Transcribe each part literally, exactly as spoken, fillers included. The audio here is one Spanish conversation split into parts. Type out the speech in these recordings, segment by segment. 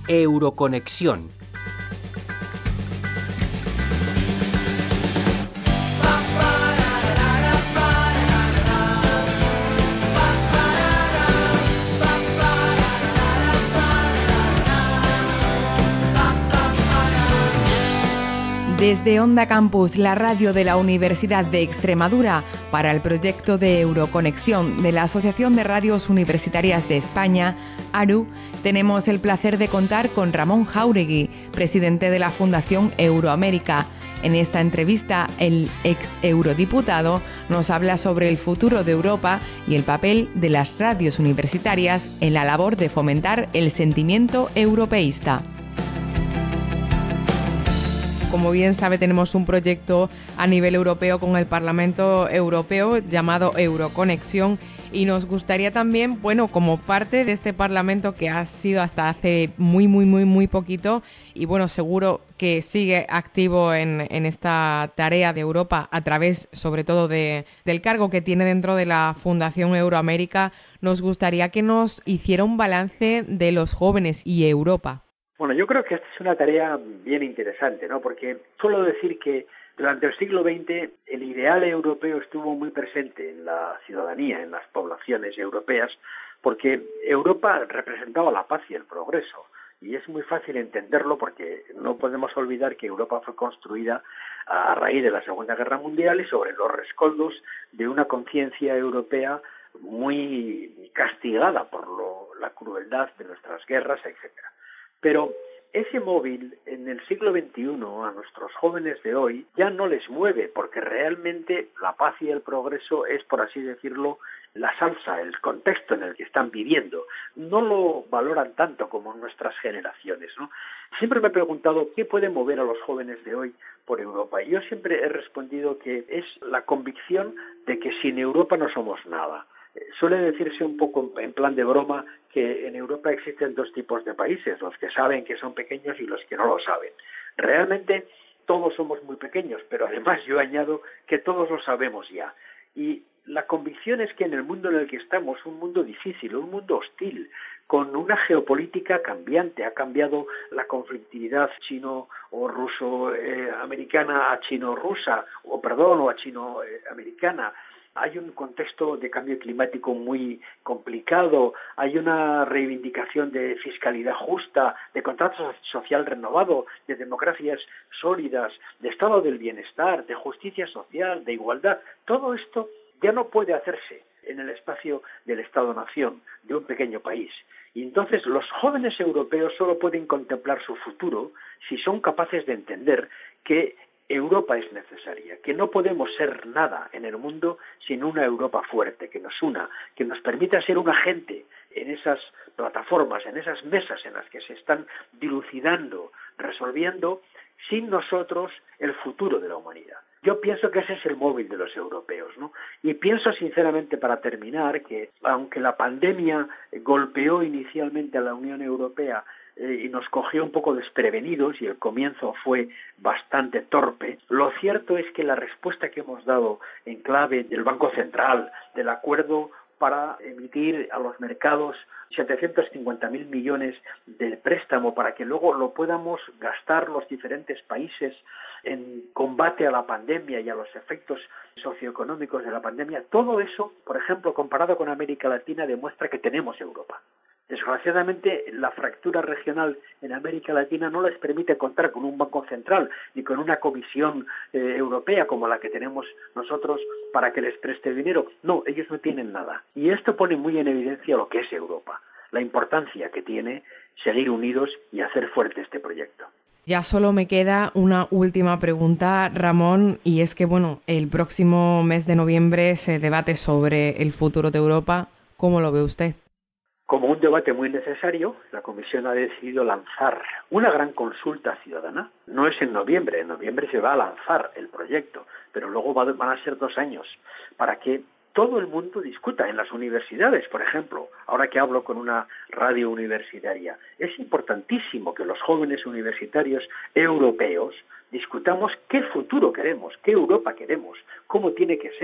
Euroconexión. Desde Onda Campus, la radio de la Universidad de Extremadura, para el proyecto de Euroconexión de la Asociación de Radios Universitarias de España, ARU, tenemos el placer de contar con Ramón Jáuregui, presidente de la Fundación Euroamérica. En esta entrevista, el ex eurodiputado nos habla sobre el futuro de Europa y el papel de las radios universitarias en la labor de fomentar el sentimiento europeísta. Como bien sabe, tenemos un proyecto a nivel europeo con el Parlamento Europeo llamado Euroconexión y nos gustaría también, bueno, como parte de este Parlamento que ha sido hasta hace muy, muy, muy, muy poquito y bueno, seguro que sigue activo en, en esta tarea de Europa a través, sobre todo, de, del cargo que tiene dentro de la Fundación Euroamérica, nos gustaría que nos hiciera un balance de los jóvenes y Europa. Bueno, yo creo que esta es una tarea bien interesante, ¿no? Porque suelo decir que durante el siglo veinte el ideal europeo estuvo muy presente en la ciudadanía, en las poblaciones europeas, porque Europa representaba la paz y el progreso. Y es muy fácil entenderlo porque no podemos olvidar que Europa fue construida a raíz de la Segunda Guerra Mundial y sobre los rescoldos de una conciencia europea muy castigada por lo, la crueldad de nuestras guerras, etcétera. Pero ese móvil en el siglo veintiuno a nuestros jóvenes de hoy ya no les mueve porque realmente la paz y el progreso es, por así decirlo, la salsa, el contexto en el que están viviendo. No lo valoran tanto como nuestras generaciones, ¿no? Siempre me he preguntado qué puede mover a los jóvenes de hoy por Europa. Y yo siempre he respondido que es la convicción de que sin Europa no somos nada. Suele decirse un poco en plan de broma que en Europa existen dos tipos de países, los que saben que son pequeños y los que no lo saben. Realmente todos somos muy pequeños, pero además yo añado que todos lo sabemos ya. Y la convicción es que en el mundo en el que estamos, un mundo difícil, un mundo hostil, con una geopolítica cambiante, ha cambiado la conflictividad chino o ruso-americana a chino-rusa, o perdón, o a chino-americana. Hay un contexto de cambio climático muy complicado, hay una reivindicación de fiscalidad justa, de contrato social renovado, de democracias sólidas, de estado del bienestar, de justicia social, de igualdad. Todo esto ya no puede hacerse en el espacio del Estado-nación, de un pequeño país. Y entonces los jóvenes europeos solo pueden contemplar su futuro si son capaces de entender que Europa es necesaria, que no podemos ser nada en el mundo sin una Europa fuerte, que nos una, que nos permita ser un agente en esas plataformas, en esas mesas en las que se están dilucidando, resolviendo, sin nosotros, el futuro de la humanidad. Yo pienso que ese es el móvil de los europeos, ¿no? Y pienso sinceramente, para terminar, que aunque la pandemia golpeó inicialmente a la Unión Europea eh, y nos cogió un poco desprevenidos y el comienzo fue bastante torpe, lo cierto es que la respuesta que hemos dado en clave del Banco Central, del acuerdo para emitir a los mercados setecientos cincuenta mil millones de préstamo para que luego lo podamos gastar los diferentes países en combate a la pandemia y a los efectos socioeconómicos de la pandemia, todo eso, por ejemplo, comparado con América Latina, demuestra que tenemos Europa. Desgraciadamente, la fractura regional en América Latina no les permite contar con un banco central ni con una comisión eh, europea como la que tenemos nosotros para que les preste dinero. No, ellos no tienen nada. Y esto pone muy en evidencia lo que es Europa, la importancia que tiene seguir unidos y hacer fuerte este proyecto. Ya solo me queda una última pregunta, Ramón, y es que, bueno, el próximo mes de noviembre se debate sobre el futuro de Europa. ¿Cómo lo ve usted? Como un debate muy necesario, la Comisión ha decidido lanzar una gran consulta ciudadana. No es en noviembre, en noviembre se va a lanzar el proyecto, pero luego va, van a ser dos años para que todo el mundo discuta en las universidades, por ejemplo. Ahora que hablo con una radio universitaria, es importantísimo que los jóvenes universitarios europeos discutamos qué futuro queremos, qué Europa queremos, cómo tiene que ser.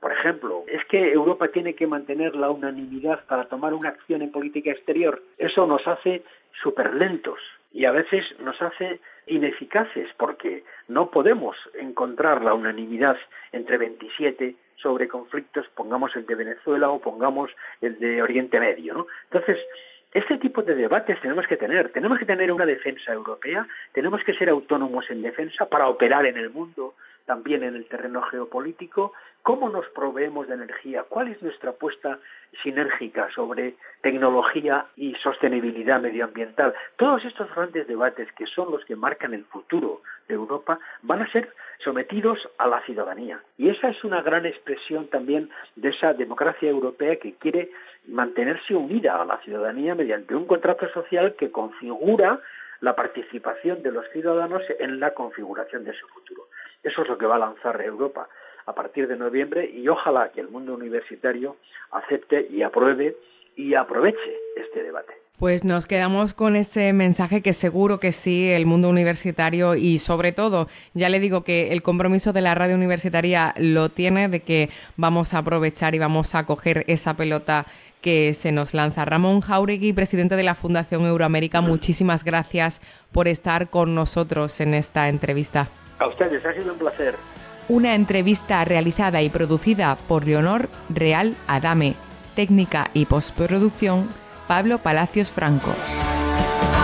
Por ejemplo, es que Europa tiene que mantener la unanimidad para tomar una acción en política exterior. Eso nos hace súper lentos y a veces nos hace ineficaces porque no podemos encontrar la unanimidad entre veintisiete sobre conflictos, pongamos el de Venezuela o pongamos el de Oriente Medio, ¿no? Entonces, este tipo de debates tenemos que tener. Tenemos que tener una defensa europea, tenemos que ser autónomos en defensa para operar en el mundo, también en el terreno geopolítico. ¿Cómo nos proveemos de energía? ¿Cuál es nuestra apuesta sinérgica sobre tecnología y sostenibilidad medioambiental? Todos estos grandes debates, que son los que marcan el futuro de Europa, van a ser sometidos a la ciudadanía. Y esa es una gran expresión también de esa democracia europea que quiere mantenerse unida a la ciudadanía mediante un contrato social que configura la participación de los ciudadanos en la configuración de su futuro. Eso es lo que va a lanzar Europa a partir de noviembre y ojalá que el mundo universitario acepte y apruebe y aproveche este debate. Pues nos quedamos con ese mensaje que seguro que sí, el mundo universitario y sobre todo, ya le digo que el compromiso de la radio universitaria lo tiene, de que vamos a aprovechar y vamos a coger esa pelota que se nos lanza. Ramón Jáuregui, presidente de la Fundación Euroamérica, muchísimas gracias por estar con nosotros en esta entrevista. A ustedes, ha sido un placer. Una entrevista realizada y producida por Leonor Real Adame. Técnica y postproducción, Pablo Palacios Franco.